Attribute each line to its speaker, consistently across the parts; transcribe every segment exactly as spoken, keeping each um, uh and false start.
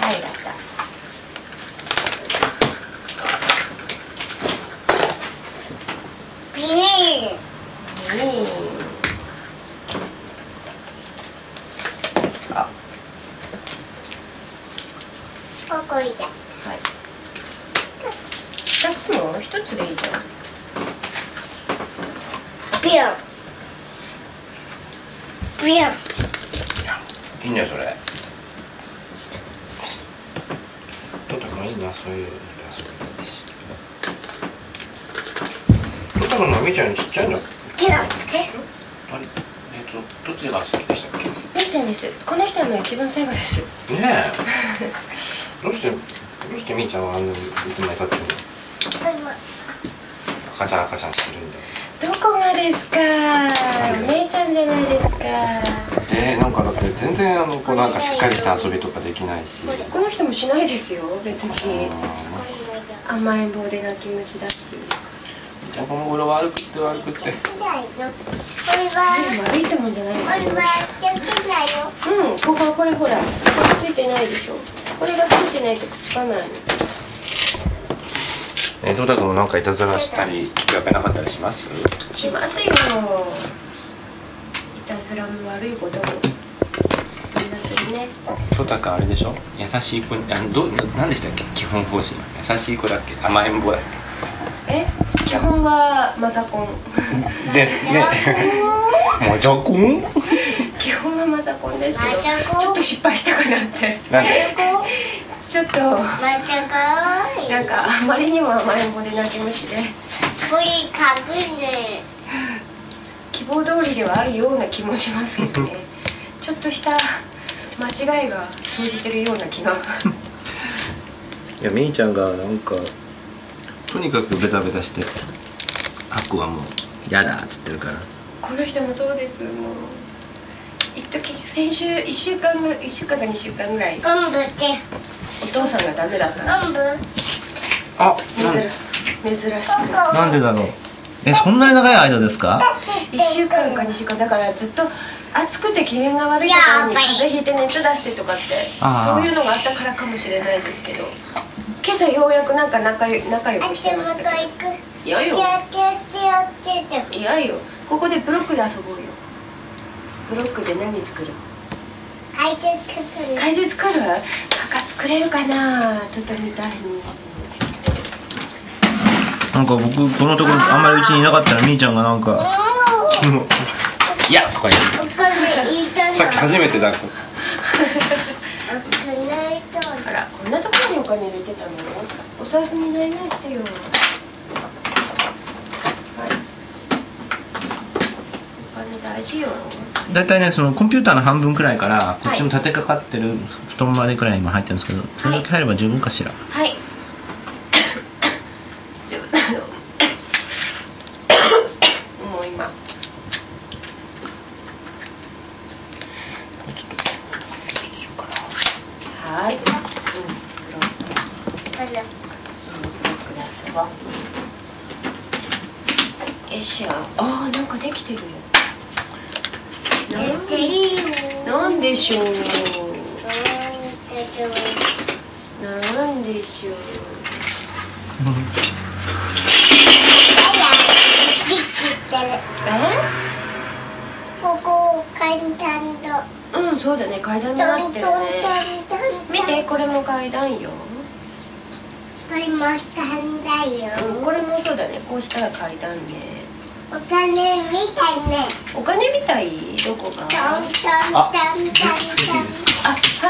Speaker 1: ありがとう。
Speaker 2: ビール。
Speaker 1: うん。あ。
Speaker 2: ここいた。
Speaker 1: はい。二つも一つでいいじゃん。
Speaker 2: ビヨン。ビヨン。
Speaker 3: いいねそれ。トタくんいいなそういう遊び方です。トタくんのみーちゃんにちっちゃいの。
Speaker 2: ビヨン。
Speaker 3: あれえっとどっちが好きでしたっけ？
Speaker 1: みーちゃんです。この人の一番最後です。
Speaker 3: ねえ。どうしてどうしてみーちゃんはあんなにいつまでたっても赤ちゃん赤ちゃんするんだよ。
Speaker 1: どこがですか。めいちゃんじゃないですか。
Speaker 3: えー、なんかだって全然あのこうなんかしっかりした遊びとかできないし。
Speaker 1: この人もしないですよ別に。甘えん坊で泣き虫だし。
Speaker 3: みーちゃんこの頃悪くって悪くって。
Speaker 1: 悪いってもんじゃないですよ。うん、こここれほら、これついてないでしょ。これがついてないとくっつかないの。
Speaker 3: えー、トタくんもなんかいたずらしたりやべなかったりします？
Speaker 1: しますよ。いたずらも悪いこともみんなするね。
Speaker 3: トタくんあれでしょ？優しい子にあのどなんでしたっけ？基本方針優しい子だっけ？甘えん坊だっ
Speaker 1: け？え？基本はマザコン。
Speaker 3: ですね。マザコン？
Speaker 1: 基本はマザコンですけど、ちょっと失敗したかなって。
Speaker 3: なんで？
Speaker 1: ちょっとなんかあまりにも甘えん坊で泣き虫で。
Speaker 2: これかくね。
Speaker 1: 希望通りではあるような気もしますけどね。ちょっとした間違いが生じてるような気が。
Speaker 3: いやみーちゃんがなんかとにかくベタベタしてあっこはもうやだっつってるから。
Speaker 1: この人もそうです。もう一時先週いっしゅうかんぐいっしゅうかんかにしゅうかんぐらいお父さんがダメだったんです。
Speaker 3: あ、
Speaker 1: 珍しく。
Speaker 3: なんでだろう。え、そんなに長い間ですか？
Speaker 1: いっしゅうかんかにしゅうかんだからずっと暑くて機嫌が悪いところに風邪ひいて熱出してとかってそういうのがあったからかもしれないですけど、今朝ようやくなんか仲仲良くしてましたけど。いやよ。いやよ。ここでブロックで遊ぼうよ。ブロックで何作る？
Speaker 2: 怪獣作る。
Speaker 1: 怪獣作る？カカ作れるかな？トトみたいに。
Speaker 3: なんか僕このところあんまりうちにいなかったらみーちゃんがなんかいやとか言ってさっき初めてだ。
Speaker 1: あら、こんなところにお金入れてたの？お財布にないないしてよ。はい。お金大事よ。
Speaker 3: だいたいねそのコンピューターの半分くらいからこっちの立てかかってる布団までくらい今入ってるんですけど、それだけ入れば十分かしら。
Speaker 1: はい。十分なの。もう今。はい。うん。ブロック。ブロックで遊ぼう。よいしょ。ああ、なんかできてるよ。なんでしょう。なんでしょう。え？
Speaker 2: ここ階段だ。
Speaker 1: うん、そうだね、階段になってるね。見て、これも階段よ。
Speaker 2: これも階段よ。
Speaker 1: うん、これもそうだね、こうしたら階段ね。
Speaker 2: お金みたいね。
Speaker 1: お金みたい？どこが？
Speaker 2: あ、
Speaker 3: あ、
Speaker 1: はい。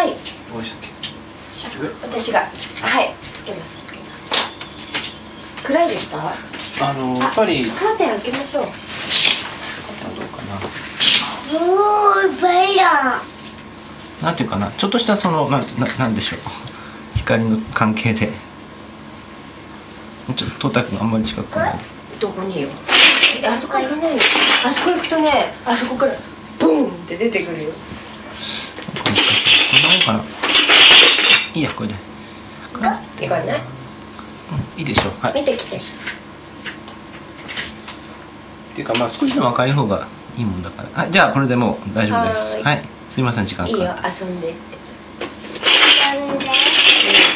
Speaker 1: 私が、はい、つけます。暗いですか？
Speaker 3: あのやっぱり
Speaker 1: カーテン開けましょう。
Speaker 3: どうかな。
Speaker 2: おー、バイラ
Speaker 3: ー。なんていうかな、ちょっとしたそのなななんでしょう。光の関係で。ちょっとトタ君あんまり近くない。
Speaker 1: どこによ。あそこ行かないよ。あそこ行くとね、あそこからボーンって出てくるよ。
Speaker 3: こんなもんかな。いいやこれで。
Speaker 1: いかない？
Speaker 3: いいでしょう。はい。
Speaker 1: 見てきて。
Speaker 3: っていうかまあ少しでも明るい方がいいもんだから。はい、じゃあこれでもう大丈夫です。はい。すみません時間かかって。
Speaker 1: いいよ、遊んでって。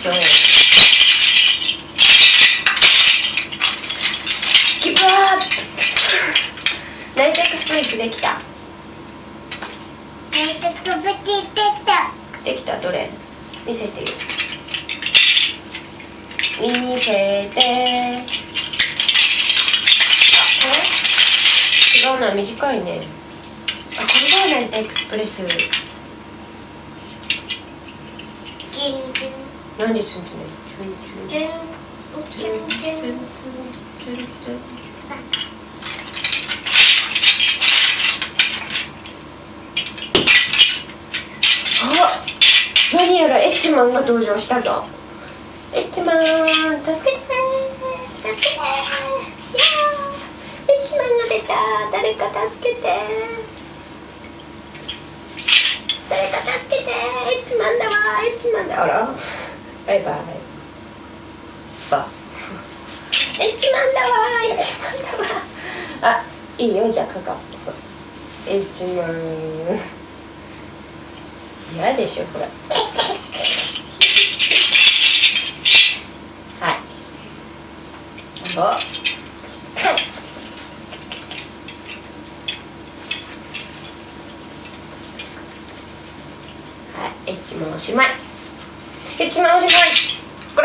Speaker 1: しょう。ギブアップ。ナイトエクスプレスできた。
Speaker 2: ナイトエクスプレスできた。
Speaker 1: できた。どれ見せてよ。見せて。あ、これ違うな、短いね。あ、これがナイトエクスプレス。なんでツンツン
Speaker 2: チュンチュンチュンチュンチュンチュンチュンチュンチュン。
Speaker 1: あ、何やらエッチマンが登場したぞ。エッチマン、助けて、助けて、いやー、エッチマンが出た。誰か助けて、誰か助けて、エッチマンだわ、エッチマンだ。あら、バイバイ。バエッチマンだわ、エッチマンだわ。あ、いいよ、じゃあかかエッチマン嫌でしょ、ほら。はい。お。はい、エッチマンおしまい。エッチマンおしまい。こら。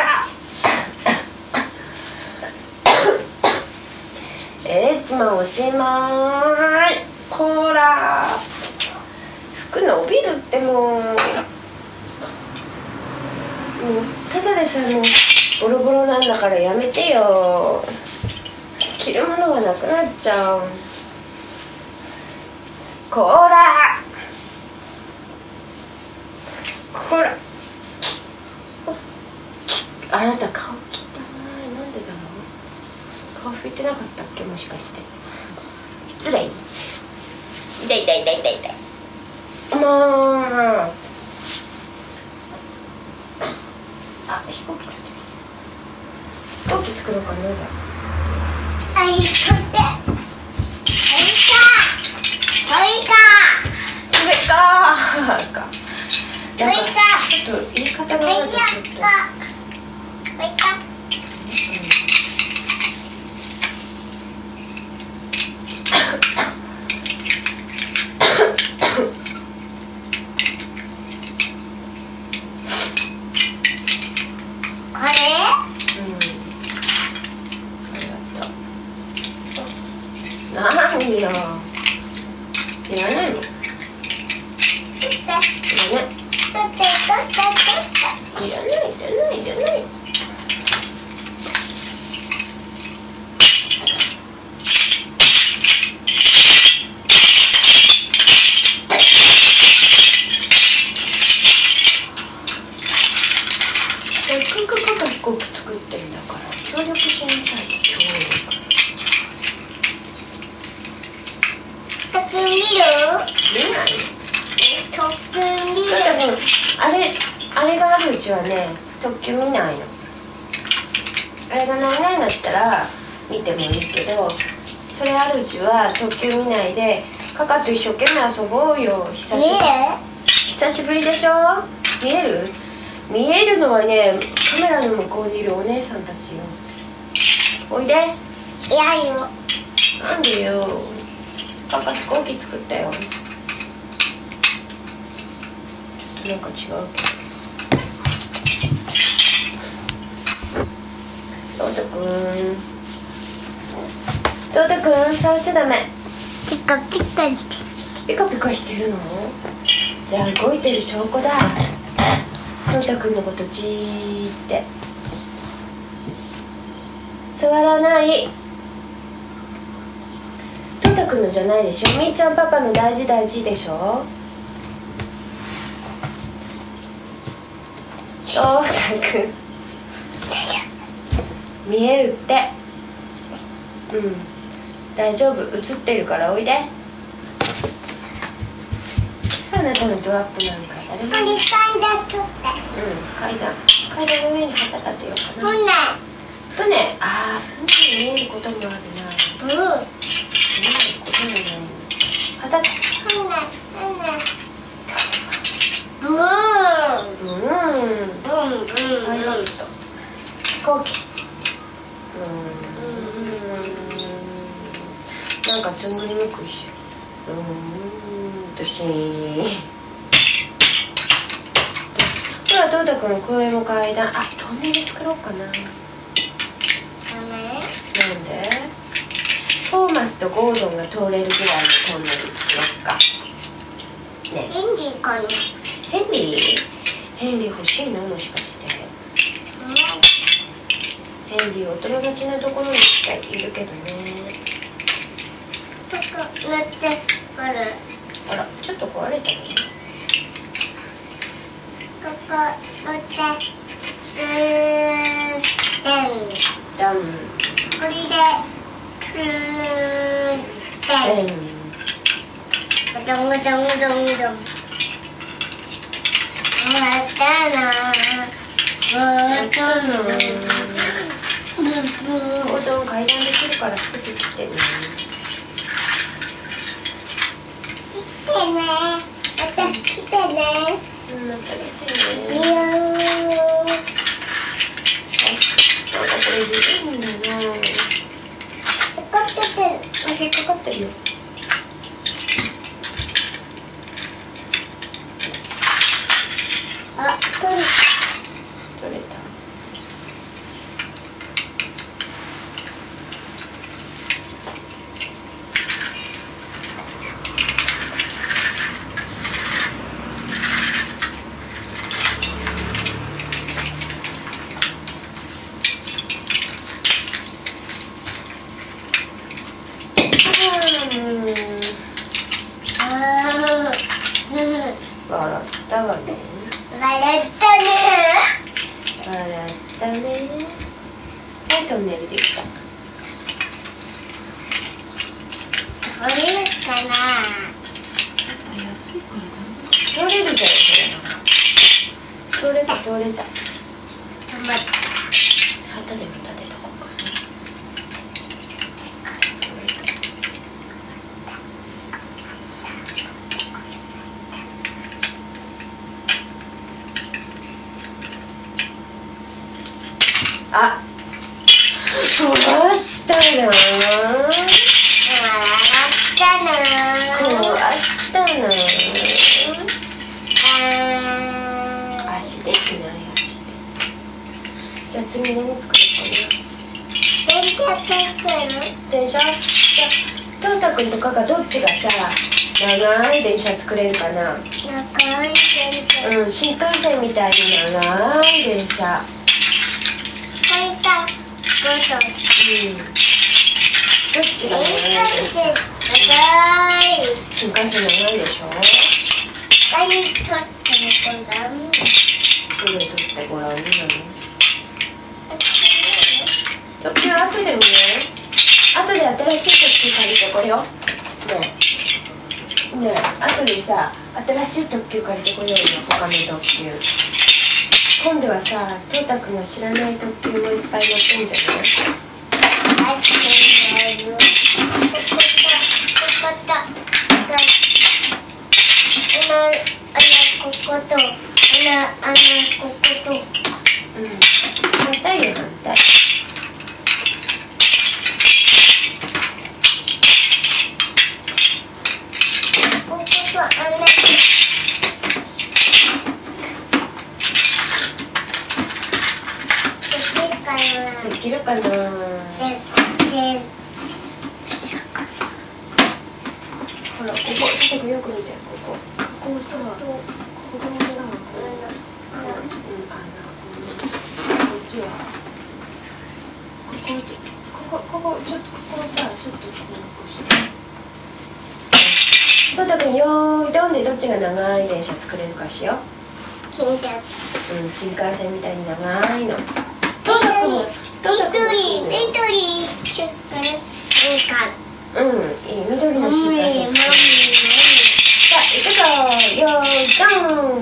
Speaker 1: エッチマンおしまい。こら。服伸びるってもう。もうただでさえもうボロボロなんだからやめてよ。着るものがなくなっちゃう。こら。こら。あなた顔汚い。なんでだろう。顔拭いてなかったっけ、もしかして。失礼。痛い痛い痛い痛い痛い。もう。あ、飛行機乗ってきて。飛行機作ろうかな、じゃ
Speaker 2: あ。はい、取って。はいか。はいか。
Speaker 1: それか。か。なんかちょっと言い方がなんかちょっと。
Speaker 2: はいか。これ？
Speaker 1: うん。ありがとう。何よ。いらないの。いらない。いらない。いらない。いらない。いらない。せっかくパパ飛行機作ってんだから協力しなさいよ。協力。
Speaker 2: 特訓見る？
Speaker 1: 見ない。
Speaker 2: 特訓見る？
Speaker 1: だってもうあれあれがあるうちはね特急見ないの。あれがないんだったら見てもいいけど、それあるうちは特急見ないでカカと一生懸命遊ぼうよ。久しぶり。久しぶりでしょ。見える？見えるのはね、カメラの向こうにいるお姉さんたちよ。おいで。
Speaker 2: いやよ。
Speaker 1: なんでよ。パパ飛行機作ったよ。ちょっとなんか違うけど。トートくん。トートくん、触っちゃダメ。
Speaker 2: ピカピカして。
Speaker 1: ピカピカしてるの？じゃあ動いてる証拠だ。トータくんのことじーって触らない。トータくんのじゃないでしょ。みーちゃんパパの大事大事でしょ。トータくん見えるって。うん大丈夫、映ってるからおいで。あなたのドアップなんか誰も。
Speaker 2: これ階段取って。
Speaker 1: うん、階段階段の上に旗立てようかな。
Speaker 2: 船。
Speaker 1: 船、ああ、船に見えることもあるな。
Speaker 2: ブー。
Speaker 1: 見えることもない。旗立て。
Speaker 2: 船、船。ブー。
Speaker 1: うん、
Speaker 2: ブー。
Speaker 1: パイロット、飛行機。うーん、なんかつんぐりむくし。うーんとしー。ほら、トータくん、これも階段。あ、トンネル作ろうかな。なんで？トーマスとゴードンが通れるぐらいのトンネル作ろうか。ね。
Speaker 2: ヘンリーかな。
Speaker 1: ヘンリー？ヘンリー欲しいの？もしかして。ヘンリー、お友達のところにしかいるけどね。
Speaker 2: ここ乗ってくる。
Speaker 1: あら、ちょっと壊れたね。
Speaker 2: ここ乗ってスーデン
Speaker 1: ダン。
Speaker 2: これでクーデンガチャンガチャンガチャンガチャン。終わったな終わったなブーブー。
Speaker 1: ゴードン階段できるからすぐ来てね。
Speaker 2: 来てね。また来てね。
Speaker 1: うん、また来てね。
Speaker 2: いいよー。
Speaker 1: なんかこれ緩いんだな。
Speaker 2: かかってる。
Speaker 1: あ、引っかかってるよ。
Speaker 2: あ、取る。
Speaker 1: 取れた。笑ったわね。
Speaker 2: 笑ったね。
Speaker 1: 笑ったね。はい、トンネルできた。
Speaker 2: 降りるかな。
Speaker 1: 安いからだ。通れるじゃん、それ。通れた、通れた。
Speaker 2: 止まった。
Speaker 1: 旗でも立てとこうかな。あ、壊したな。
Speaker 2: 笑ったな。
Speaker 1: 壊したな。
Speaker 2: あ
Speaker 1: 足でしない足で。じゃあ次何作るか
Speaker 2: ー。電車作る。
Speaker 1: な。電車？じゃあトータくんとかがどっちがさ長い電車作れるかな。
Speaker 2: 長い電車。
Speaker 1: うん、新幹線みたいに長い電車。
Speaker 2: 書いた。ごそ。
Speaker 1: うん。どっちが長い電車？
Speaker 2: 長い。
Speaker 1: 新幹線長いでしょ。
Speaker 2: 二人取ってごらん。
Speaker 1: どれ取ってごらんなの。特急後でもね。後で新しい特急借りてこよう。ねえ。ねえ、後でさ、新しい特急借りてこようよ、他の特急。今度はさ、トータくんが知らない特急もいっぱい乗ってんじゃない？
Speaker 2: あっちにある。ここだ。ここだ。あの、あの、ここと。あの、あの、ここと。
Speaker 1: うん。反対よ、反対。
Speaker 2: こことあの。
Speaker 1: できるかな。
Speaker 2: で、で、
Speaker 1: ほら、ここ、ちょっとよく見て、ここ。ここをさ、ここをさ、こう、あの、うん、あの、こっちは。ここ、ちょ、ここ、ここ、ちょっと、ここをさ、ちょっとこうして。トータくん、よーい、どんでどっちが長い電車作れるかしよ。
Speaker 2: 新幹線。
Speaker 1: うん、新幹線みたいに長いの。トータくんも、トータくんも。
Speaker 2: 緑、緑、作る。新幹。
Speaker 1: うん、いい、緑の新幹線。さあ、行くぞー、よーい、ドーン。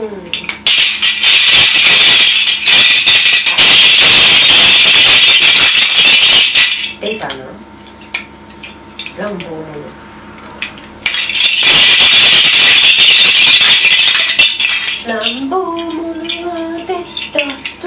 Speaker 1: 出たな。乱暴者。乱暴者は出た。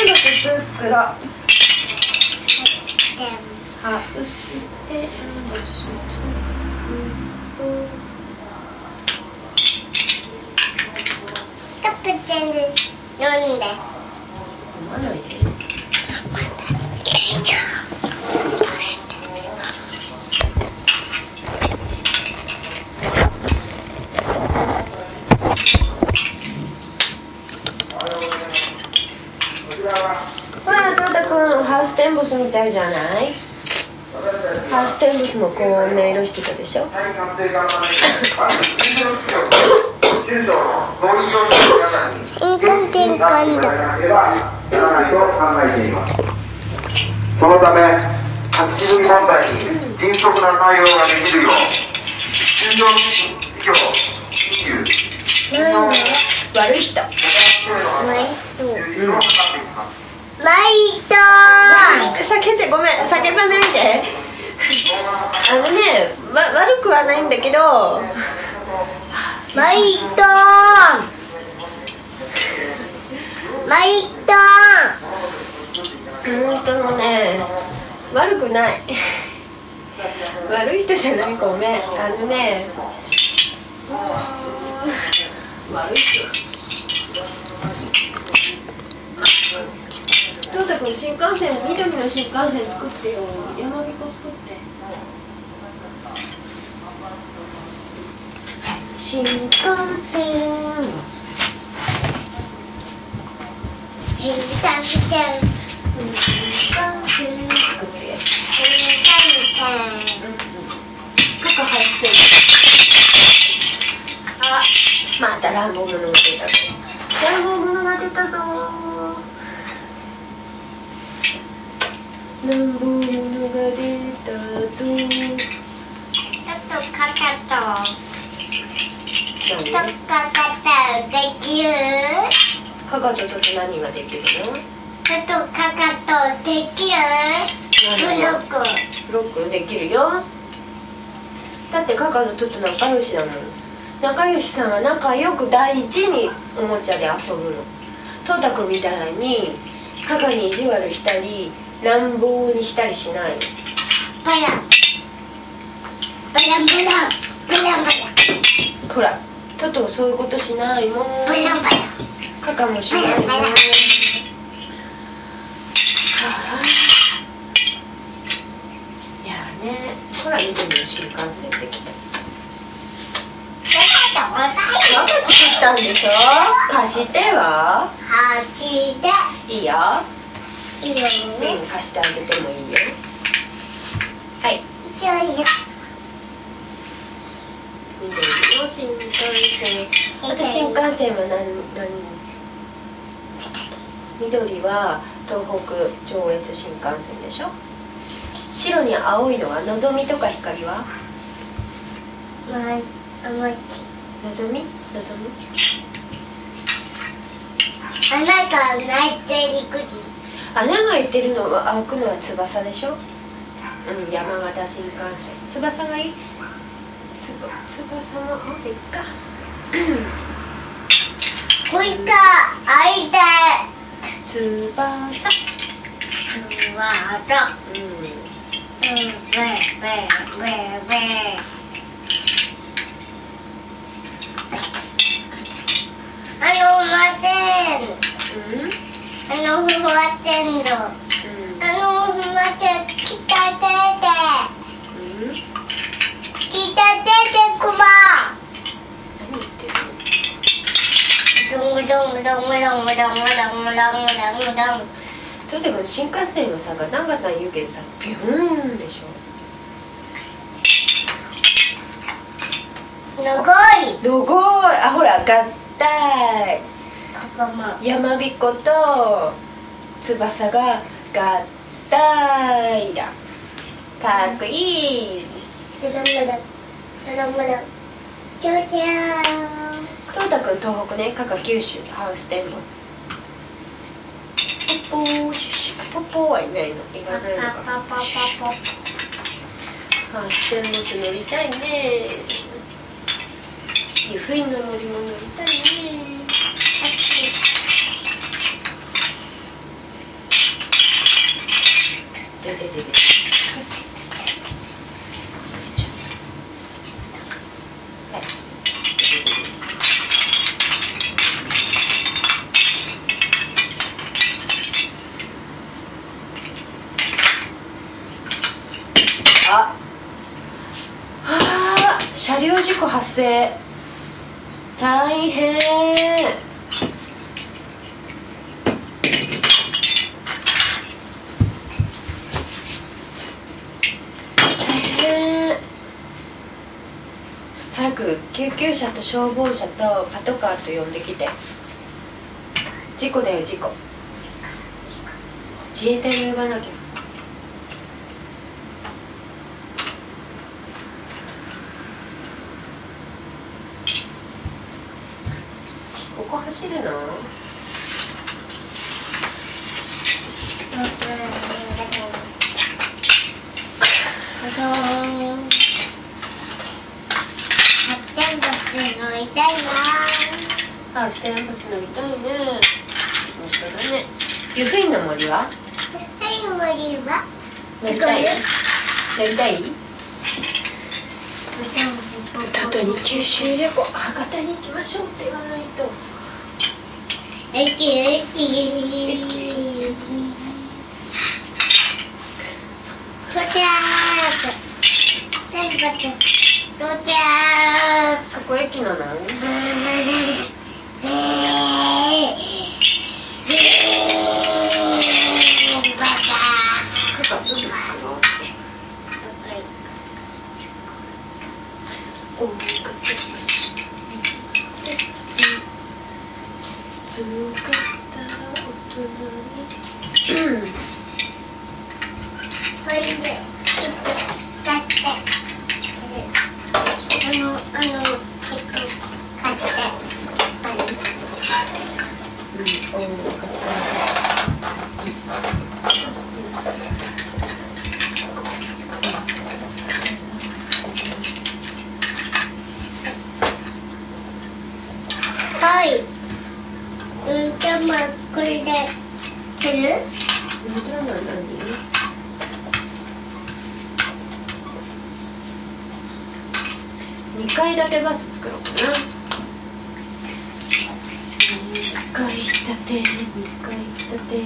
Speaker 1: テンボス作ろう。ハウステンボス
Speaker 2: カップ全部飲んで。
Speaker 1: 飲まないで。ほら、トータくん、ハウステンボスみたいじゃない？ハウステンボスもこんな色してたでしょ。
Speaker 4: そのため、書きぶり問題に迅速な対応ができるよう、就業企業、金融、
Speaker 1: 悪い人。
Speaker 2: マイト。マイト。
Speaker 1: 叫んでごめん、叫ばないで。あのね、わ悪くはないんだけど。
Speaker 2: マイト。マイト。
Speaker 1: うんとね、悪くない。悪い人じゃない、ごめん。あのね、悪い人。トータ君、新幹線、緑の新幹線作ってよ。山彦作って。新幹線。
Speaker 2: 新幹線。
Speaker 1: 新幹線作って。
Speaker 2: 新幹線。
Speaker 1: カカ入ってる。あ、また乱暴者が出たぞ。乱暴者が出たぞ。乱暴者が出たぞ。
Speaker 2: ちょっとかかと。ちょっとかかとできる？
Speaker 1: カカとちょっと何ができるの？
Speaker 2: ちょっとかかとできる？ブロック。
Speaker 1: ブロックできるよ。だってカカとちょっと仲良しだもん。仲良しさんは仲良く大事におもちゃで遊ぶの。トータ君みたいにカカに意地悪したり乱暴にしたりしないの。
Speaker 2: バランバランバランバランバラン。
Speaker 1: ほら、トトそういうことしないもん。
Speaker 2: バランバラン。
Speaker 1: カカもしないもん。
Speaker 2: バランバラン。
Speaker 1: いやね、ほら緑の新幹線できた。まだ作ったんでしょ。貸しては。
Speaker 2: はちで。
Speaker 1: いいよ。
Speaker 2: いいよ。
Speaker 1: うん、貸してあげてもいいよ。はい。
Speaker 2: よいしょ。
Speaker 1: 緑の新幹線。あと新幹線は何何？緑は東北上越新幹線でしょ。白に青いのはのぞみとか光は？
Speaker 2: まあ、甘い。
Speaker 1: のぞみ？のぞみ？
Speaker 2: 穴がないてるくじ。
Speaker 1: 穴が開いてるのは開くのは翼でしょ。うん、山形新幹線。翼がいい？つば翼の方でいっか。
Speaker 2: こいか開いて。
Speaker 1: 翼。
Speaker 2: うわーと。
Speaker 1: うん。
Speaker 2: うん、べべべべ。あの待てん。
Speaker 1: うん？
Speaker 2: あのふわってんの。
Speaker 1: うん。
Speaker 2: あのふわってきたてて。
Speaker 1: うん？
Speaker 2: きたててくま。
Speaker 1: 何言ってる
Speaker 2: どんぐどんぐどんぐどんぐどんぐどんぐどんぐどんぐどん。
Speaker 1: とでも新幹線はさ、ガタンガタン言うけどさ、ビューンでしょ。
Speaker 2: 長い。
Speaker 1: 長い。あ、ほら、合体。
Speaker 2: ここも。
Speaker 1: 山彦と翼が合体だ。かっこいい。
Speaker 2: ぐどんぐどんぐどんぐどん。ちょちゃー。
Speaker 1: トータくん東北ね、カカ九州、ハウステンボス。ポッポーシュシュ、ポッポーはいないの、いらないのか。
Speaker 2: パパパパパ。
Speaker 1: ハウステンボス乗りたいね。湯布院の森も乗りたいね。 てててて。あ、あー、車両事故発生。大変。早く救急車と消防車とパトカーと呼んできて。事故だよ、事故。自衛隊も呼ばなきゃ。ここ走るの？
Speaker 2: 乗りたいな。
Speaker 1: あ、ステンバス乗りたいね。本当だね。湯布院の森は？
Speaker 2: はい、森は
Speaker 1: 乗りたい？乗りたい？京都に九州旅行、博多に行きましょうって言わないと。
Speaker 2: 駅駅こちら
Speaker 1: そこ駅なの？
Speaker 2: はい。うんとまあこれでする？
Speaker 1: ウルトラマン何？二階建てバス作ろうかな。二階建て、二階建て。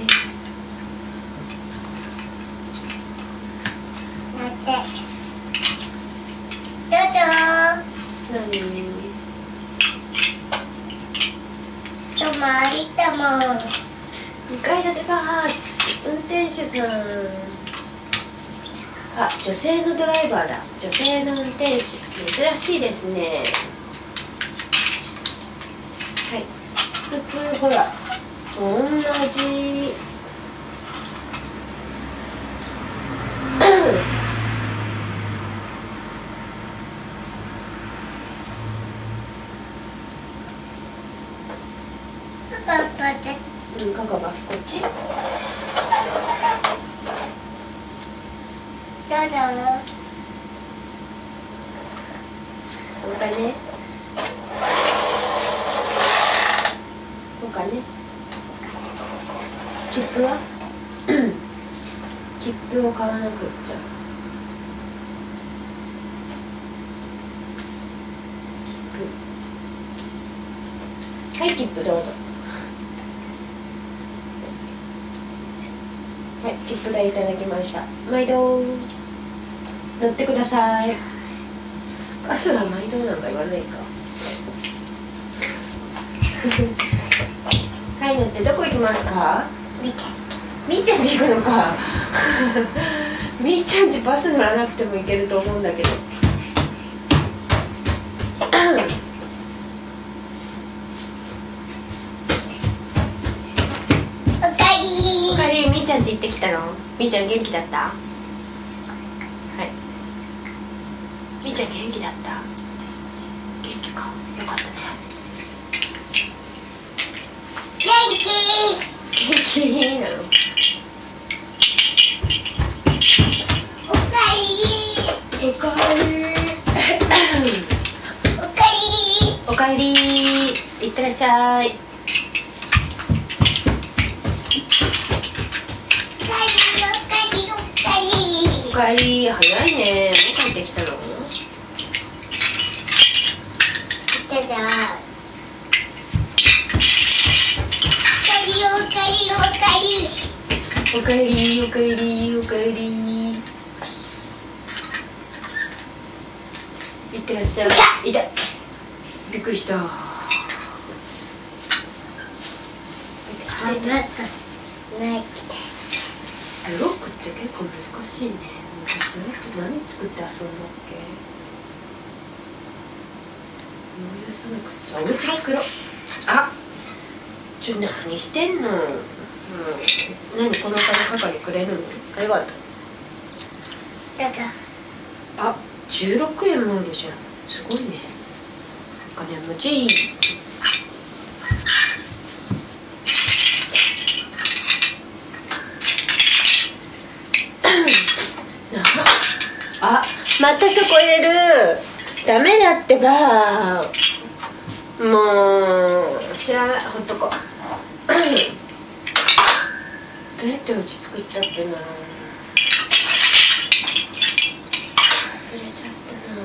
Speaker 2: 待って。どうぞ。
Speaker 1: 何？
Speaker 2: とまりたも。
Speaker 1: 二階建てバス、運転手さん。あ、女性のドライバーだ。女性の運転手、珍しいですね。はい。普通ほら、同じ。うん、カカバスこっち。
Speaker 2: どうぞ。
Speaker 1: お金。お金。切符は？切符を買わなくっちゃ。切符。はい、切符どうぞ。はい、切符代いただきました。毎度乗ってください。バスは毎度なんか言わないか。はい、乗ってどこ行きますか？
Speaker 2: みて。
Speaker 1: みーちゃんち行くのか。みーちゃんちバス乗らなくても行けると思うんだけど。
Speaker 2: おかえり。
Speaker 1: おかえり、みーちゃんち行ってきたの？みーちゃん元気だった？はい。みーちゃん元気だった？元気か。よかったね。
Speaker 2: 元気。
Speaker 1: 元気なの？
Speaker 2: おかえり。
Speaker 1: おかえり。
Speaker 2: おかえり。
Speaker 1: おかえり。いってらっしゃい。
Speaker 2: おかえり、おかえり、おかえり。
Speaker 1: 帰り早いね。もう帰ってきたの？
Speaker 2: じゃじゃあおかえりおかえりおかえり
Speaker 1: おかえりおかえりおかえり。いってらっしゃい。痛い。びっくりした。
Speaker 2: 寒くなって
Speaker 1: ブロックって結構難しいね。昔どうやって何作って遊んだっけ？思い出さなくちゃ。お家作ろう。あ、ちょ何してんの？うん、何この金係くれるの？ありがとう。あ、じゅうろくえんもあるじゃん。すごいね。お金持ち。あ、またそこ入れる。ダメだってば。もう知らない。ほっとこう。どうやってうち作ったっけな。忘れちゃったな。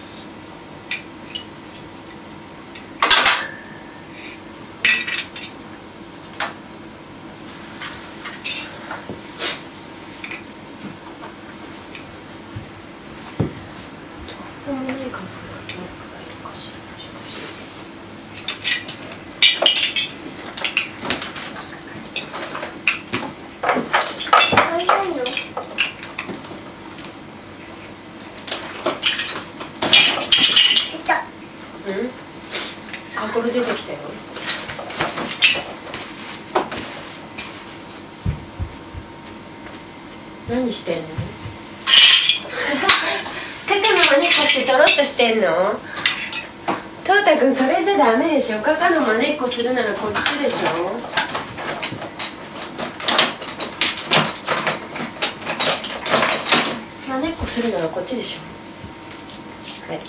Speaker 1: どうもないかもしれない。サイコロ出てきたよ。何してんの？カカのまねっこしてとろっとしてんの？トータくんそれじゃダメでしょ。カカのまねっこするならこっちでしょ。まねっこするならこっちでしょ。はい。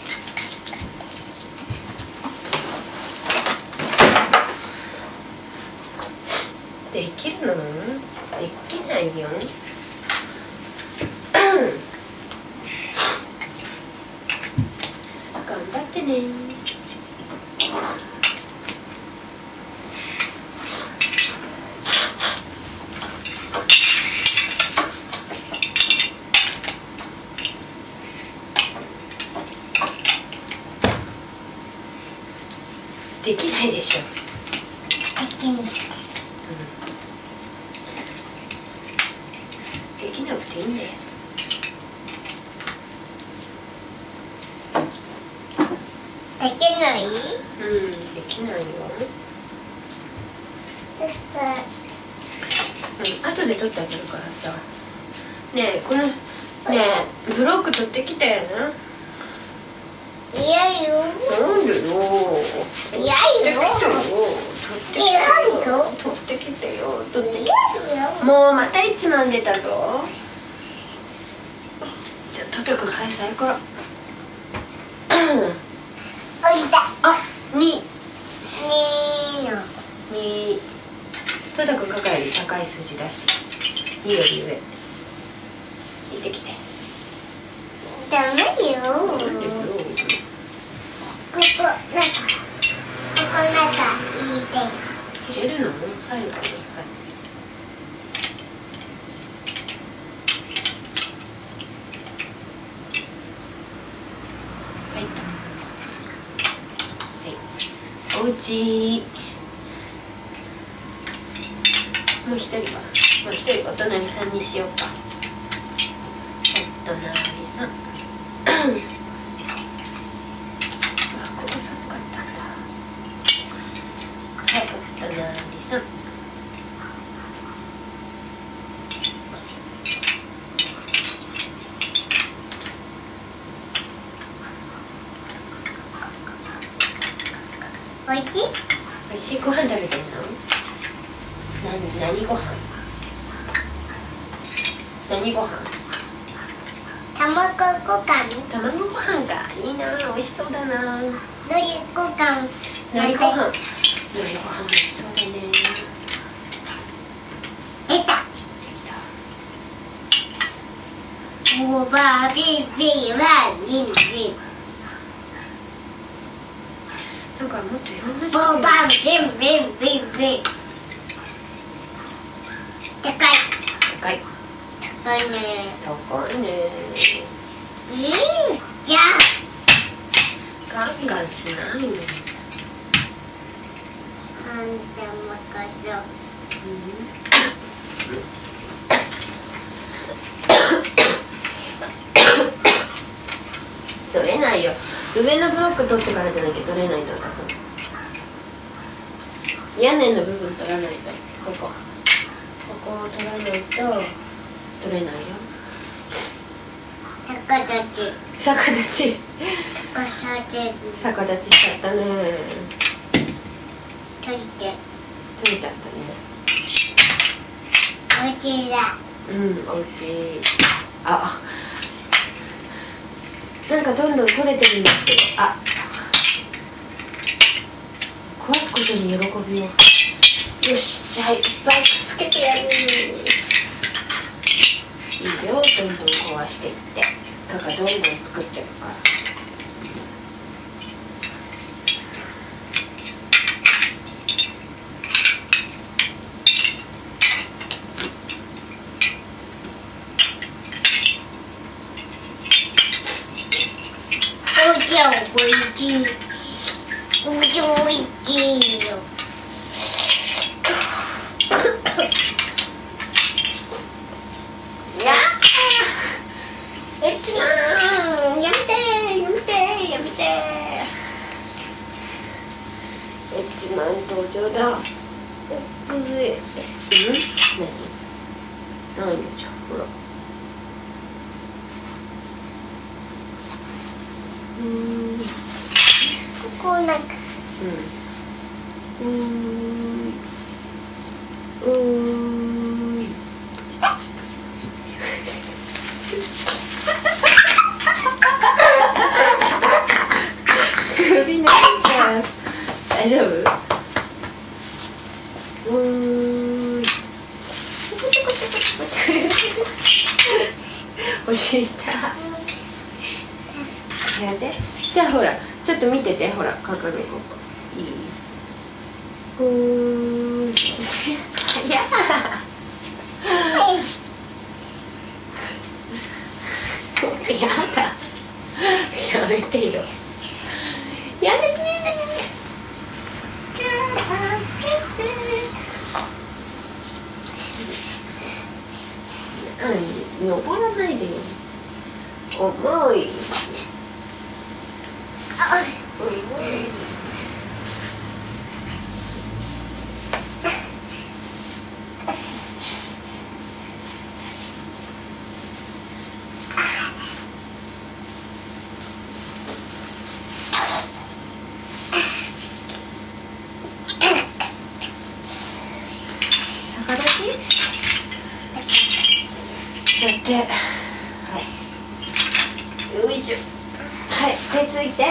Speaker 1: できるの？できないよ。頑張ってね。できないでしょ。
Speaker 2: できない。
Speaker 1: できなくていいんだよ。
Speaker 2: できない？
Speaker 1: うん、できないよ。うん、後で取ってあげるからさ。ねえ、このねえ、ブロック取ってきて。
Speaker 2: 嫌よ。
Speaker 1: なんでよ。
Speaker 2: 嫌よ。
Speaker 1: 取ってきてよ。取ってきてよ。もうまた一万出たぞ。じゃあトト君はいサイコロ。あ、二。
Speaker 2: 二の。
Speaker 1: 二。トト君カカより高い数字出して。二より上。行ってきて。
Speaker 2: ダメよ。ここなんかここなんか入れて
Speaker 1: 入れるの？入るかね。はい。はい。おうち。もう一人は。もう一人お隣さんにしようか。お隣さん。ここ寒かったんだ。はい、お隣さん。
Speaker 2: おいしい？
Speaker 1: おいしいご飯食べてんの？何、何ご飯？何ご飯？
Speaker 2: 卵ご飯。
Speaker 1: 卵ご飯か。いいな、美味しそうだな。
Speaker 2: のりご飯。
Speaker 1: のりご飯。のりご飯美味しそうだね。
Speaker 2: 出た。
Speaker 1: 出
Speaker 2: ボバービービーはリンリン。
Speaker 1: なんかもっといろんな
Speaker 2: ボバービンビンビンビン。高い。
Speaker 1: 高い
Speaker 2: 高いね。
Speaker 1: 高いね。
Speaker 2: うん。いや。
Speaker 1: ガンガンしないの。
Speaker 2: あんたもかぞ。
Speaker 1: 取れないよ。上のブロック取ってからじゃなきゃ取れないと。屋根の部分取らないと。ここここを取らないと取れないよ。
Speaker 2: 逆立ち。
Speaker 1: 逆立ち
Speaker 2: 逆立ち。
Speaker 1: 逆立ちしちゃったね。
Speaker 2: 取って
Speaker 1: 取れちゃったね。
Speaker 2: おうちだ。
Speaker 1: うん、お家。あ、なんかどんどん取れてるんですけど、あ、壊すことに喜びを。よし、じゃあいっぱいくっつけてやる。いいよ、どんどん壊していって、カカどんどん作っていくから。
Speaker 2: おじゃおいしい。おじゃおいしいよ。
Speaker 1: やー、エッチマン、やめてやめてやめて。エッチマン登場だ。うん、何？何よじゃほら。うん。
Speaker 2: ここなんか。
Speaker 1: うん。うん。うん。首なっちゃう。大丈夫？うーい。お尻痛い。やって。じゃあほら、ちょっと見てて、ほら、鏡ここ。いい。うーい。やだ。やだ。やめてよ。やめてね。助けて。何？登らないでよ。重い。逆立ち？やって。はい。よいしょ。はい、手ついて。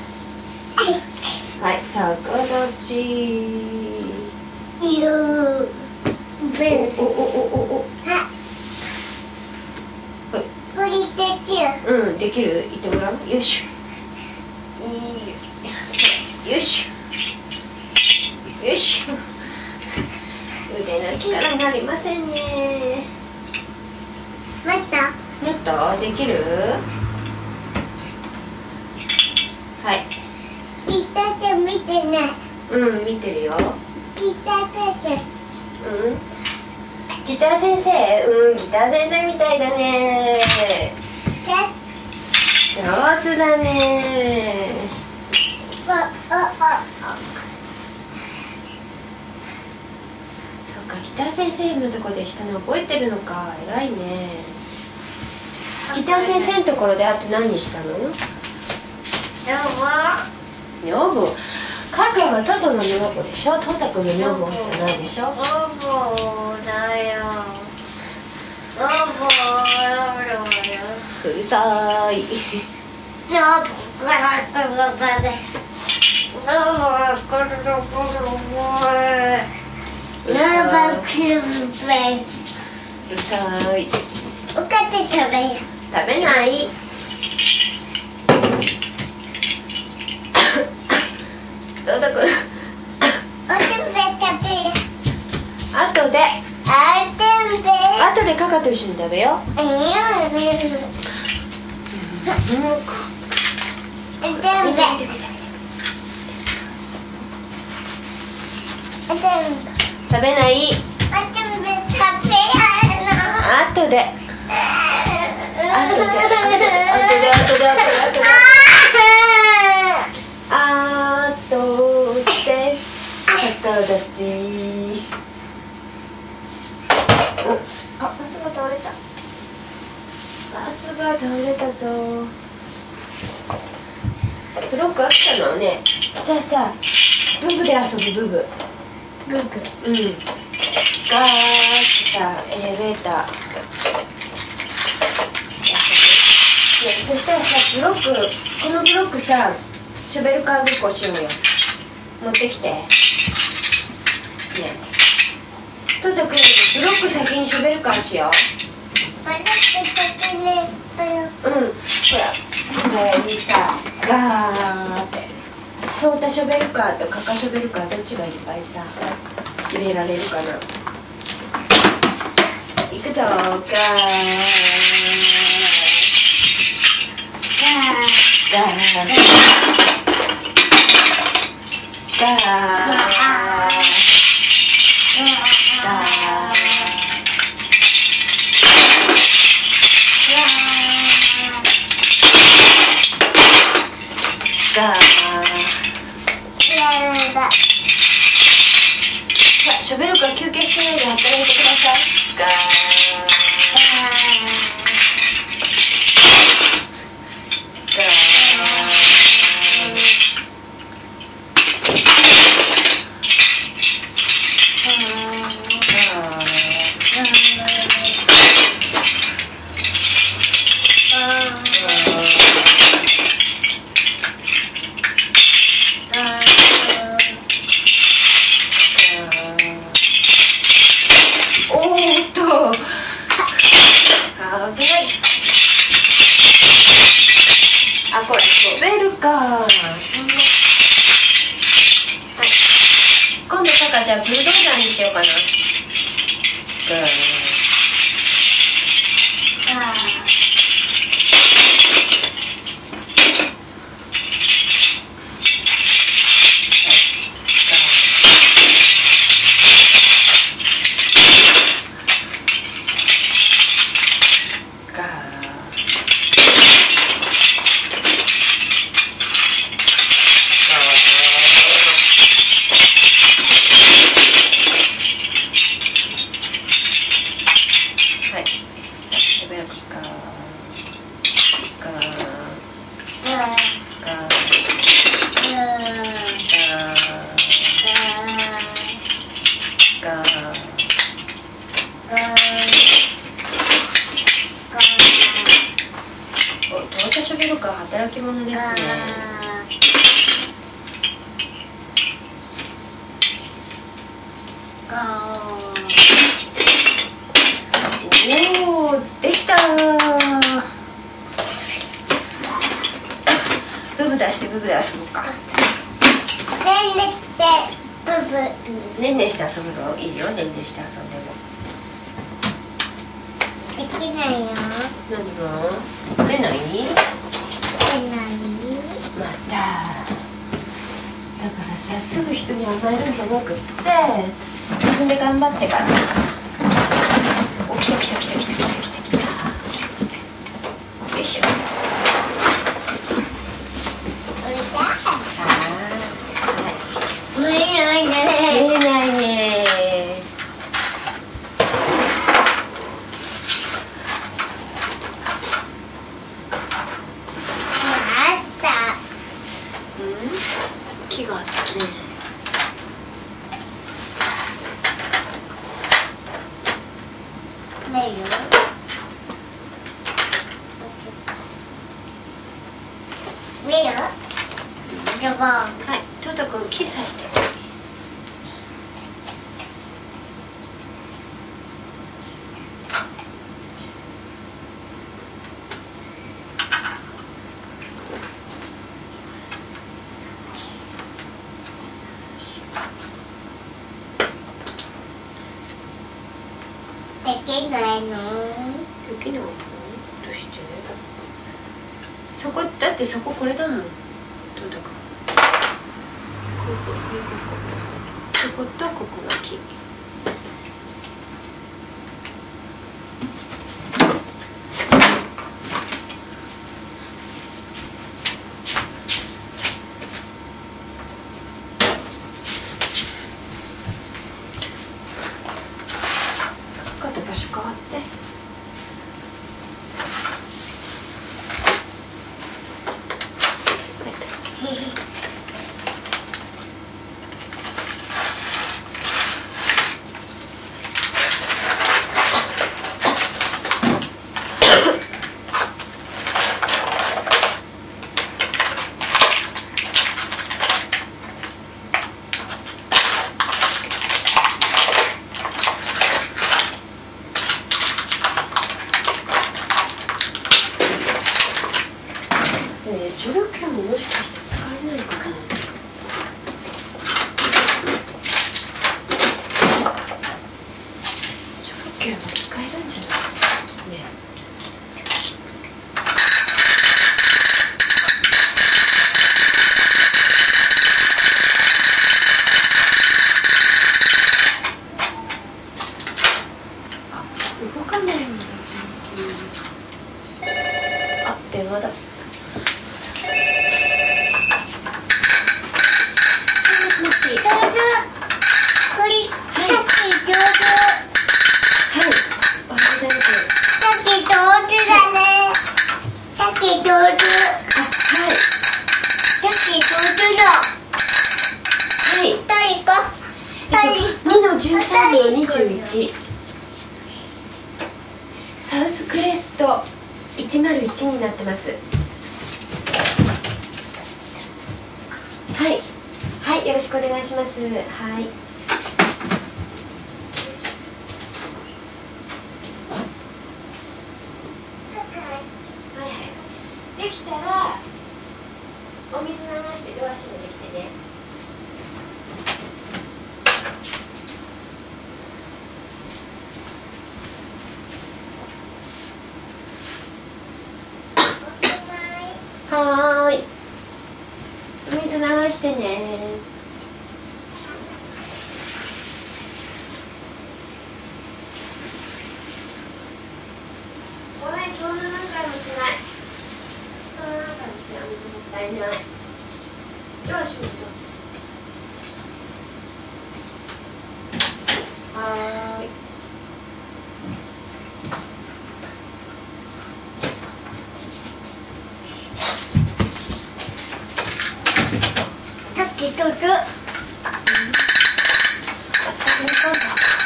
Speaker 1: はい、逆立ち。
Speaker 2: ゆう。ぶ。
Speaker 1: おおおおお。
Speaker 2: は。
Speaker 1: はい。
Speaker 2: これできる。
Speaker 1: うん、できる。いってごらん。よいしょ。よいしょ。よいしょ。腕の力がありませんね。
Speaker 2: 待った。
Speaker 1: もっとできる？はい。
Speaker 2: ギターって見てない。
Speaker 1: うん、見てるよ。
Speaker 2: ギターって。
Speaker 1: うん。ギター先生、うん、ギター先生みたいだね。上手だね。
Speaker 2: あ、あ、あ、
Speaker 1: そっか、ギター先生のとこでしたの覚えてるのか、偉いね。ギター先生のところであと何したの？女房。カカはトトの女房でしょ。トタ君の女房じゃないでしょ。
Speaker 2: 女房だよ。女房だよ。
Speaker 1: うるさい。
Speaker 2: 女房から車で。女房から車で。
Speaker 1: うる
Speaker 2: ラバ
Speaker 1: さい。
Speaker 2: クスペ
Speaker 1: うるさい。
Speaker 2: おかて食べよ。
Speaker 1: 食べない。どうだくん。
Speaker 2: おせんべい食べる。
Speaker 1: あとで。
Speaker 2: あせんべい。
Speaker 1: あとでカカと一緒に食べよう。
Speaker 2: うん。おせんべい。
Speaker 1: 食べない。あとで。あとで。あとで。あとで。あとで。あとで。あとで。逆立ち。あ、バスが倒れた。バスが倒れたぞ。ブロックあったのね。じゃあさ、ブブで遊ぶブブ。
Speaker 2: ブブ。
Speaker 1: うん。ガーッてさ、エレベーター。ね、そしたらさ、ブロック、このブロックさ、ショベルカーごっこしようよ。持ってきて。ね。トト君、ブロック先にショベルカーしよう。うん、ほら、これにさ、ガーって。ソータショベルカーとカカショベルカーどっちがいっぱいさ入れられるかな。いくぞー。ガーガーガーガーガーショベルカー休憩しないで働いてください。ガーガじゃあブルドーザーにしようかな。ショベルカー働き者ですね。おお、できたー。ブブ出してブブで遊ぼうか。
Speaker 2: ねんねしてブブ。
Speaker 1: ねんねして遊ぶのいいよ。ねんねして遊んでも。
Speaker 2: できないよ。
Speaker 1: 何が？出ない？まただからさ、すぐ人に甘えるんじゃなくって自分で頑張ってから。お、来た来た来た来た来た来た来た。よいしょ。
Speaker 2: 見えないね。
Speaker 1: 見えないね。木があったね。
Speaker 2: 見える？見える？じゃあ、
Speaker 1: はい、トト君木刺して。
Speaker 2: きないの？
Speaker 1: できないの？どうして？そこだってそここれだもん。どうだか。こここここここことここが木。ジョロキャももしかして使えないかな。ジョロキャも使えるんじゃないね。あ、動かないんだ、ジョロキャ。あ、電話だ。にのじゅうさんびょうにじゅういち、サウスクレストいちまるいちになってます。はいはい、よろしくお願いします。はい、はいはい、できたらお水流してドア閉めてきてね。はーい、お水流してね。ごめん、そんな何回もしない。そんな何回もしない。お水もったいない。ドア閉めて。はーい。
Speaker 2: どうぞ。
Speaker 1: あ、先にどうぞ。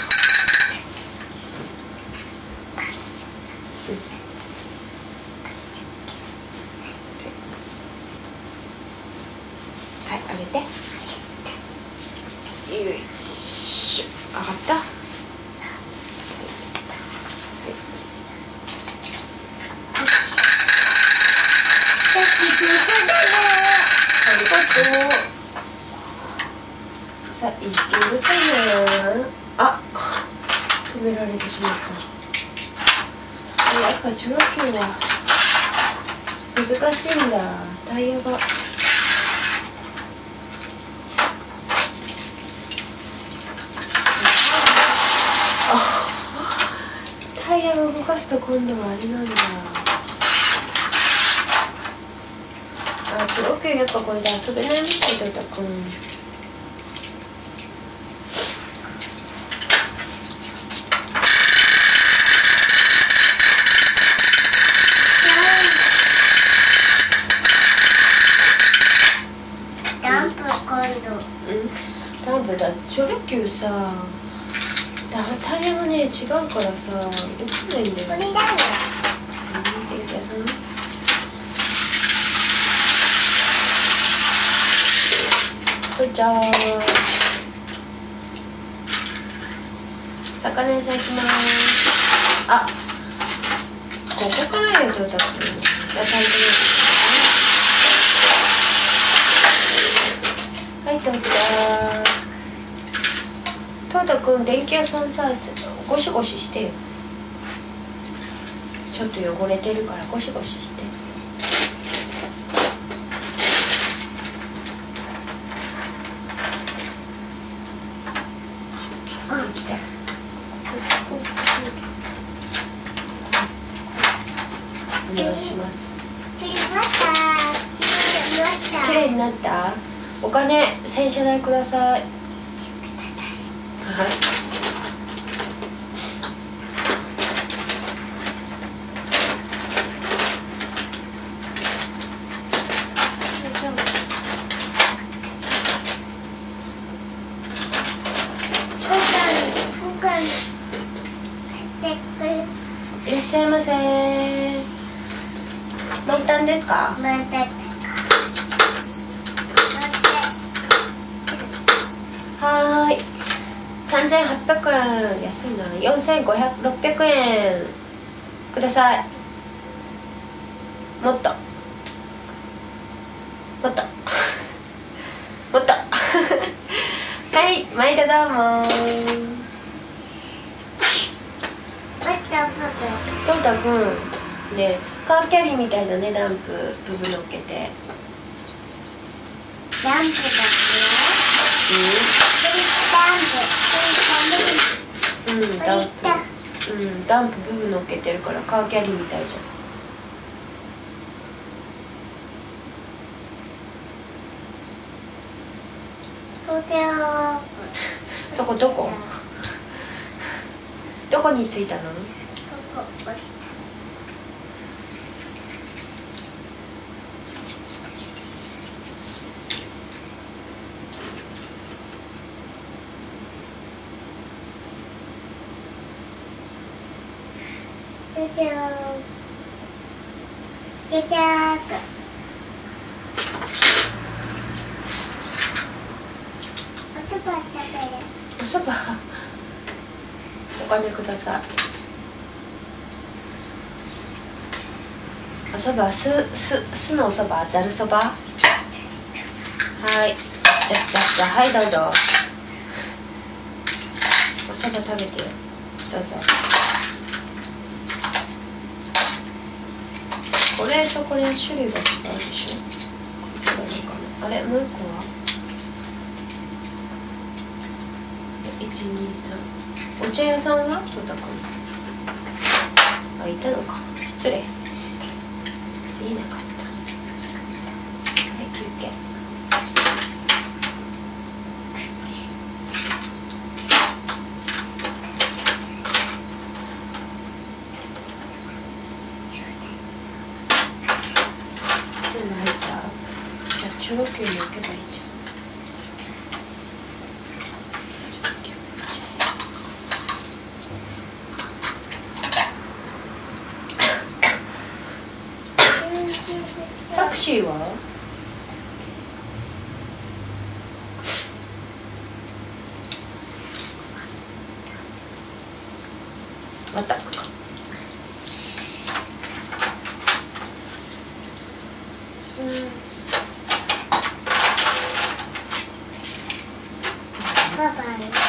Speaker 1: はい、上げて。よいしょ、上がった。はい。
Speaker 2: さっきどこだろう。
Speaker 1: ありがとう。さあ、いけるかな。あ、止められてしまった。やっぱチョロQは難しいんだ。タイヤがあ、タイヤを動かすと今度はあれなんだ。あ、チョロQやっぱこれで遊べないみたいだったかな。チョロQさ、タイヤがね違うからさ、よくないんだよ。
Speaker 2: これだよ。
Speaker 1: 電気屋さん。はい、じゃあ魚屋さん行きます。あ、ここからよ、ちょっと。じゃあ最初に。はい、どうぞ。トータくん、電気屋さんさ、ゴシゴシしてよ。 ちょっと汚れてるからゴシゴシして。お願いします。綺麗になった。お金洗車代ください。はい。いらっしゃいませ。満タンですか？
Speaker 2: 満タン。
Speaker 1: はーい。三千八百円、安いな。四千五百六百円ください。もっと。もっと。もっと。はい、毎度どうも。トータくんね、カーキャリーみたいだね。ランプブブ乗っけて。
Speaker 2: ランプだけ
Speaker 1: うん、うん、ダンプ、うん、ダンプブブ乗っけてるからカーキャリーみたいじゃん。そこどこ？どこに着いたの？おそば、お金ください。おそば、す、す、すのおそば、ざるそば。はい、じゃじゃじゃ、はいどうぞ。おそば食べてよ、どうぞ。これとこれ種類が違うでしょ。違うのかな。あれ、もう一個はいち、に、さん。お茶屋さんはトタくん。あ、いたのか。失礼。見えなかった。はい、休憩。全部入った。じゃあチョロ Q に置けばいいじゃん。タクシーは？また。
Speaker 2: バイバイ。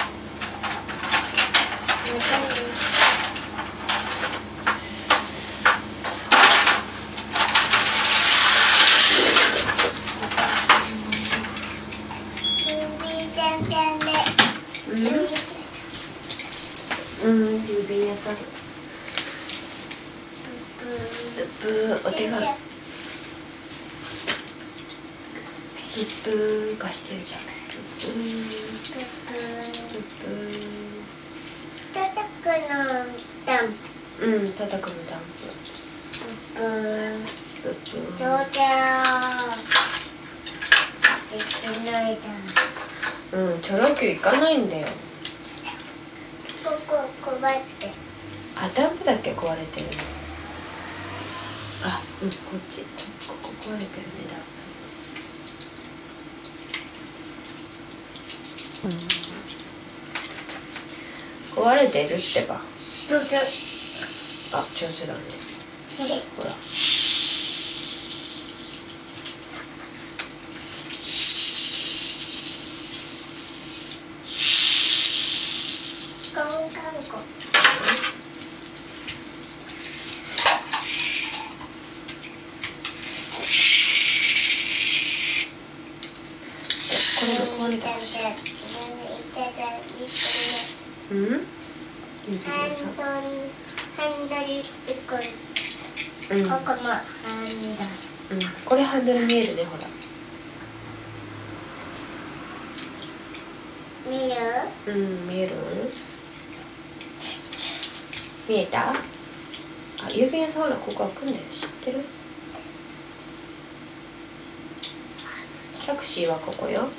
Speaker 1: うん、郵便屋さん。ブー、お手紙。ヒップ化してるじゃん。ブー、ブー。
Speaker 2: 叩くのダンプ。
Speaker 1: うん、叩くのダンプ。
Speaker 2: ブー。
Speaker 1: ブー、ブー。
Speaker 2: ちょうちゃー。いけないだ。
Speaker 1: うん、チョロ Q 行かないんだよ。
Speaker 2: ここ壊れて。
Speaker 1: あ、ダンプだっけ壊れてるの。あ、うん、こっち。ここ壊れてるね、ダンプ。うん。壊れてるってば。
Speaker 2: 上手。
Speaker 1: あ、上手だね。ほら。 うん？
Speaker 2: ハンドル、ハンドル一個、うん、ここもハンドル、うん、
Speaker 1: これハンドル見えるね、ほら。
Speaker 2: 見え
Speaker 1: る？うん、見える？見えた？あ、郵便屋さんほらここ開くんだよ、知ってる？タクシーはここよ。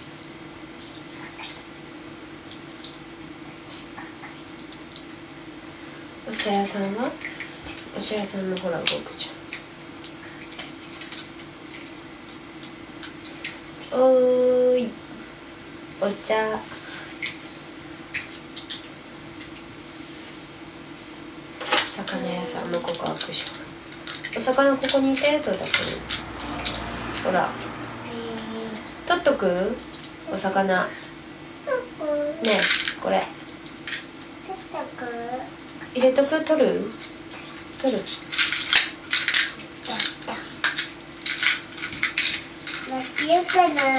Speaker 1: お茶屋さんは？お茶屋さんもほら動くじゃん。おーい、お茶。魚屋さんもここ開くじゃん。お魚ここにいて、とだくん。ほら。取っとく？お魚。ねえ、これ。入れとく？取る？取る？
Speaker 2: 待ってよかな。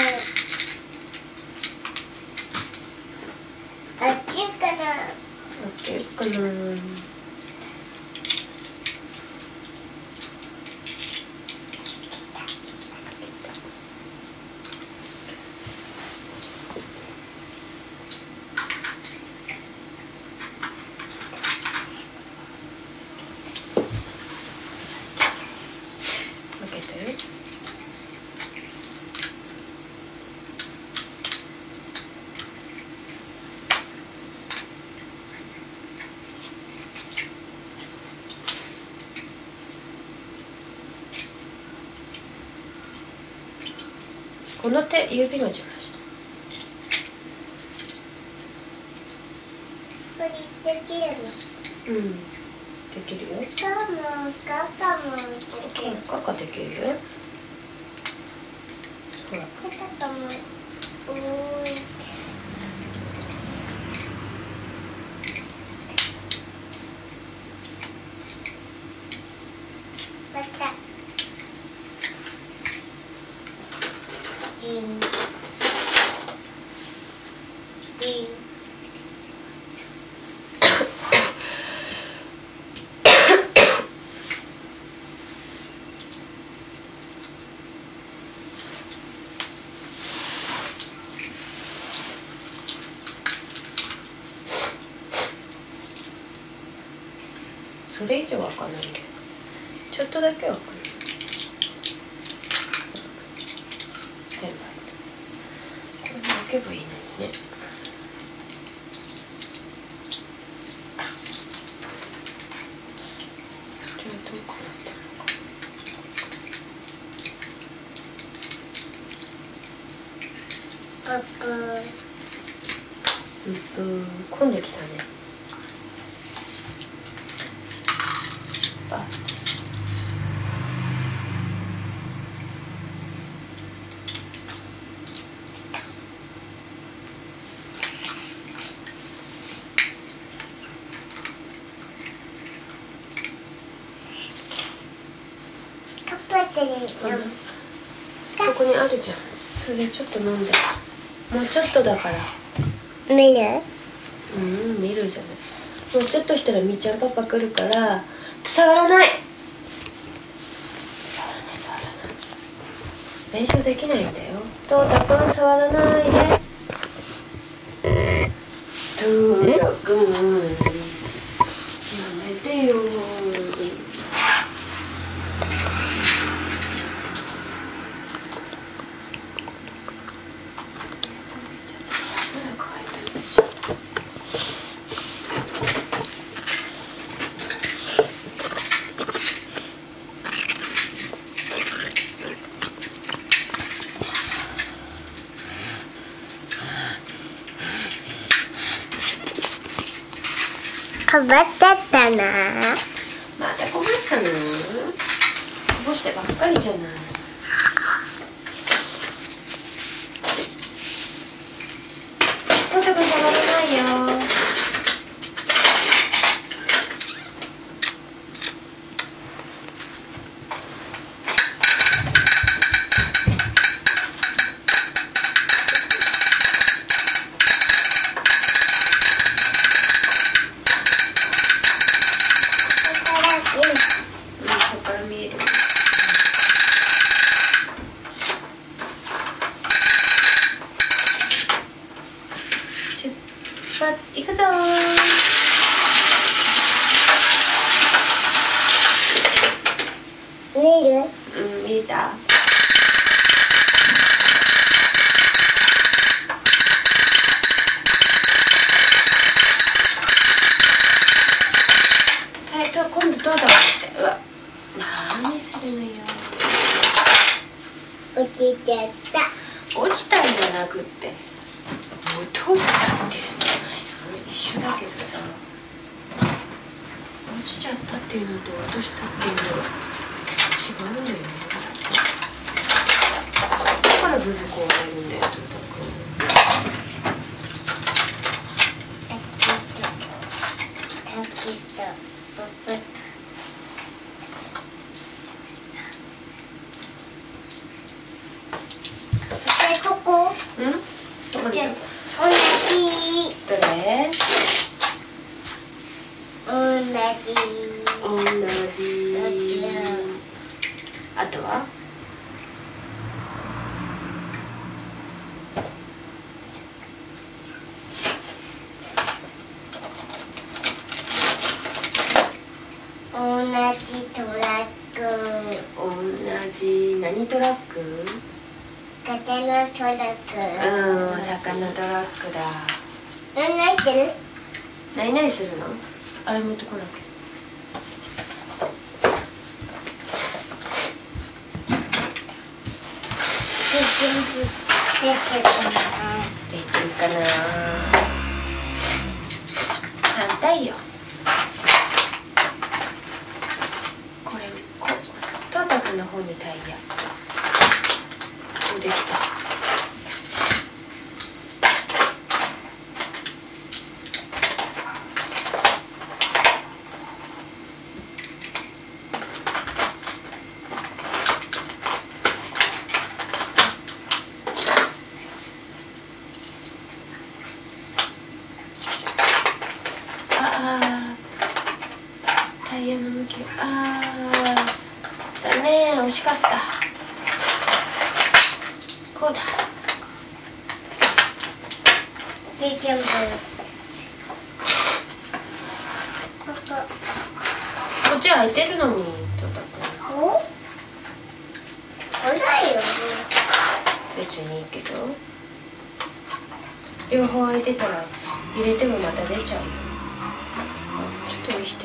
Speaker 2: あっちよかな。
Speaker 1: あっちよかな。この手、指がちました。
Speaker 2: これできるの？
Speaker 1: うん、できるよ。
Speaker 2: カモン、カモンできる。
Speaker 1: カカできるよ。ほら。
Speaker 2: カモン。おーい。また。うん。うん。
Speaker 1: それ以上は開かないけど、ちょっとだけは開く。全部開いた。これも開けばいいのにね。じゃあどうかなってるのか。
Speaker 2: パパ。
Speaker 1: うんと混んできたね。そこにあるじゃん。それちょっと飲んで。もうちょっとだから。
Speaker 2: 見る？
Speaker 1: うん、見るじゃない。もうちょっとしたらみーちゃんパパ来るから触らない。触らない触らない。練習できないんだよ。トータくん触らないで。トータくん。やめてよ。
Speaker 2: こぼしたな。
Speaker 1: またこぼしたの？こぼしてばっかりじゃない。トータくん触らないよ。 行くぞ
Speaker 2: ー。見る？
Speaker 1: うん、見えた？はい、と今度どうだろうして。うわ、何するのよ。
Speaker 2: 落ちちゃった。
Speaker 1: 落ちたんじゃなくって落としたっていうんじゃないの。一緒だけどさ、落ちちゃったっていうのと落としたっていうのは違うんだよね。だからブブコがいるんだよ、トータ
Speaker 2: ここ？
Speaker 1: 君。うん？どこにいる？
Speaker 2: 同じ。
Speaker 1: どれ？
Speaker 2: 同じ。
Speaker 1: 同じ。あとは？
Speaker 2: 同じトラック。
Speaker 1: 同じ何トラック？
Speaker 2: 型のトラック。
Speaker 1: うん、お魚トラックだ。
Speaker 2: 何入ってる？
Speaker 1: 何々するの？あれ持ってこなきゃ。
Speaker 2: 全部できるかな。
Speaker 1: できるかな。反対よ。これこうトータ君の方にタイヤ。できた。ああ、タイヤの向き。ああ、残念、惜しかった。こうだ。
Speaker 2: で全部。ここ。
Speaker 1: こっち空いてるのに、トータ君。
Speaker 2: お？これだよ。
Speaker 1: 別にいいけど。両方空いてたら入れてもまた出ちゃうよ。ちょっと見して。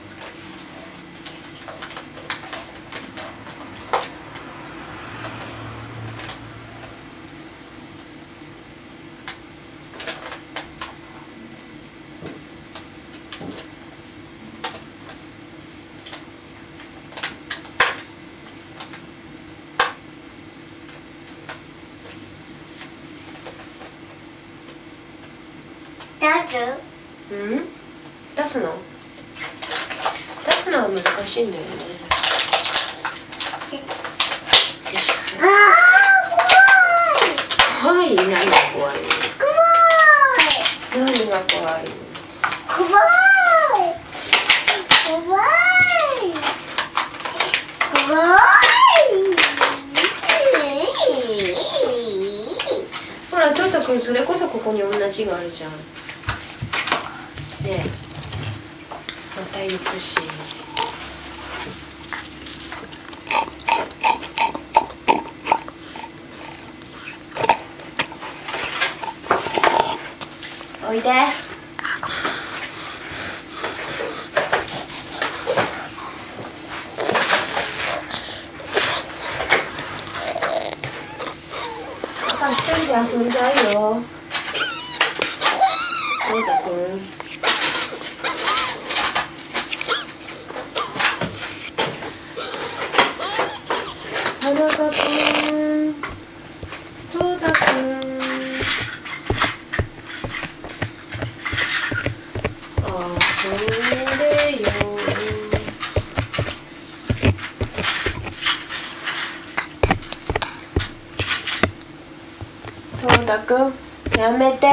Speaker 1: うん？出すの？出すのは難しいんだよね。よし。
Speaker 2: ああ、
Speaker 1: 怖い。何が怖いの？
Speaker 2: 怖い。
Speaker 1: 何が怖いの？
Speaker 2: 怖い。怖い。怖い。
Speaker 1: ほら、トータ君、それこそここに同じがあるじゃん。ねえ、また行くし。おいで。パパ一人で遊んじゃうよ。トータ君。田中君、トータ君、遊んでよ。トータ君、やめて。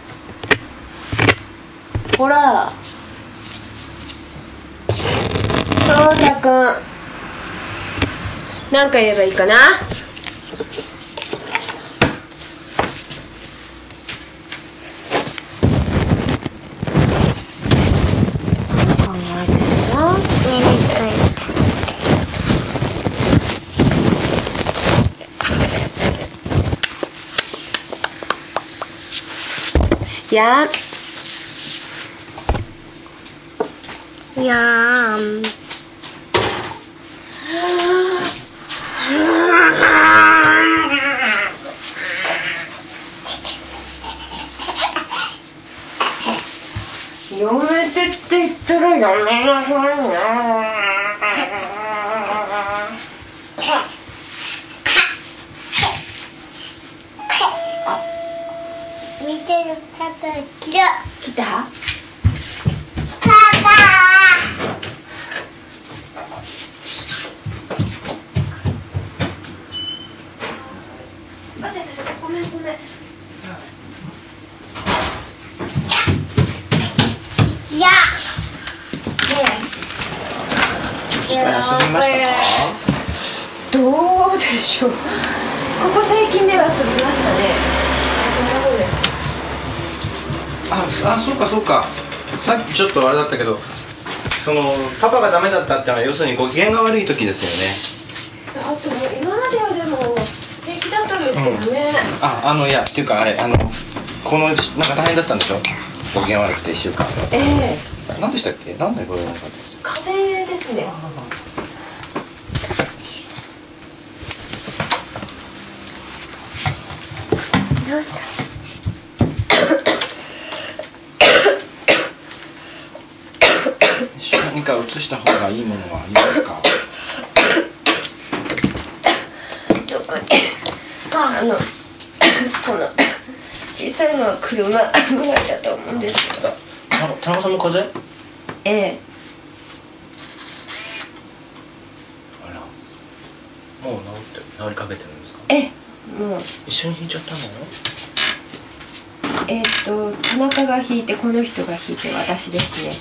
Speaker 1: ほら、トータ君。何回言えばいいかな。 じゃん。
Speaker 2: いやーん。
Speaker 1: やめてって言ったらやめなさいね。
Speaker 2: 見てるパパ来た。
Speaker 1: 来た？
Speaker 2: パパ。
Speaker 1: ごめんごめん。
Speaker 2: いや。
Speaker 3: 遊びましたか？
Speaker 1: どうでしょう。ここ最近では遊びましたね。そんなことです。
Speaker 3: あ、あ、そうかそうか。さっきちょっとあれだったけど、そのパパがダメだったってのは要するにご機嫌が悪い時ですよね。
Speaker 1: あともう今まではでも平気だったんですけどね。
Speaker 3: うん、あ、あのいやっていうかあれあのこのなんか大変だったんでしょ。ご機嫌悪くていっしゅうかん。
Speaker 1: ええ
Speaker 3: ー。何でしたっけ？なんでこれなんか。
Speaker 1: 風邪ですね。
Speaker 3: 何か移した方がいいものはありますか？
Speaker 1: 特にあのこの小さいのは車ぐらいだと思うんですけど。
Speaker 3: 田中さんも風邪？
Speaker 1: ええ。
Speaker 3: あら、もう治って治りかけてるんですか？
Speaker 1: ええ、もう
Speaker 3: 一緒に引いちゃったの？
Speaker 1: えっと田中が引いてこの人が引いて私ですね。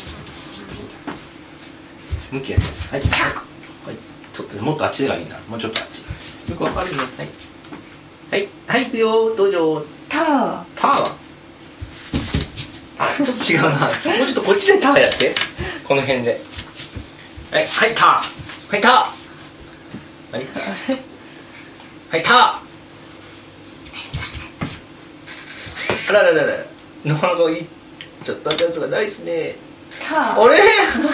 Speaker 3: 向きやね。はい。はい。ちょっともっとあっちがいいな。もうちょっとあっち。よくわかるね。はい。はい。はい、行くよ。どうぞ。
Speaker 1: ター。
Speaker 3: ターは？あ、ちょっと違うな。もうちょっとこっちでターやって。この辺で。はい。はい、ター。はい、ター。はい。はい、ター。あらららら。なかなかいい。ちょっとやつがないですね。
Speaker 1: ター。
Speaker 3: あれ？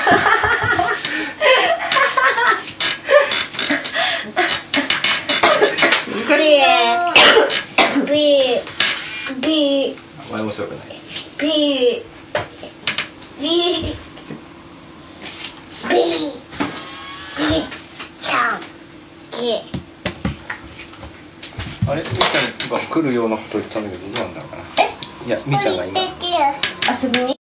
Speaker 2: ビービービー
Speaker 3: あまり面白くない。
Speaker 2: ビービービービーちゃんき
Speaker 3: あれみーちゃんが来るようなこと言ってたんだけどどうなんだろうかな。いやみーちゃんが今
Speaker 1: 遊びに